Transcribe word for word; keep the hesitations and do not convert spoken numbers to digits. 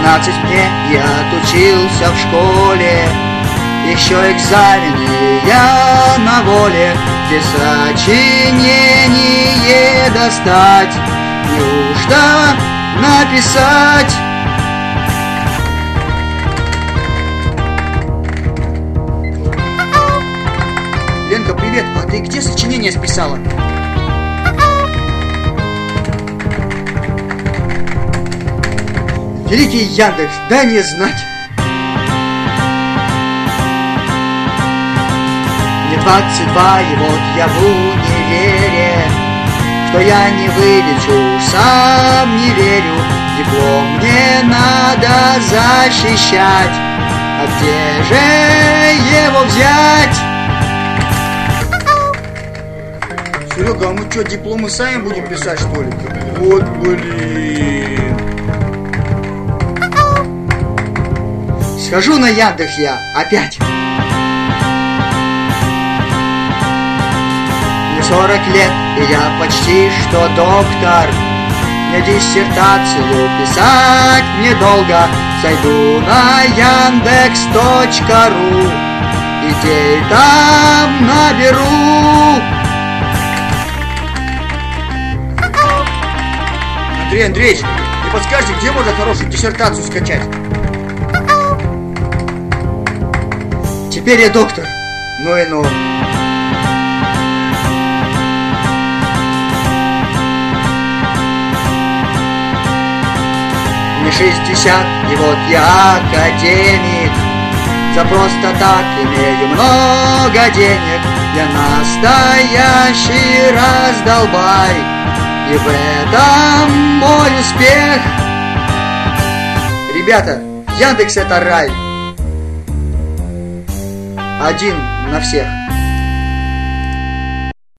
шестнадцать мне, я отучился в школе. Еще экзамены я на воле, где сочинение достать. Неужто написать? Ленка, привет, а ты где сочинение списала? Великий Яндекс, дай мне знать. Мне двадцать два, и вот я в универе. Что я не вылечу, сам не верю. Диплом мне надо защищать. А где же его взять? Серега, а мы что, дипломы сами будем писать, что ли? Вот блин. Схожу на Яндекс я опять. Мне сорок лет, и я почти что доктор. Мне диссертацию писать недолго. Зайду на яндекс точка ру, идей там наберу. Андрей Андреевич, не подскажете, где можно хорошую диссертацию скачать? Теперь я доктор. Ну и ну. Мне шестьдесят, и вот я академик. За просто так имею много денег. Я настоящий раздолбай, и в этом мой успех. Ребята, Яндекс это рай. Один на всех.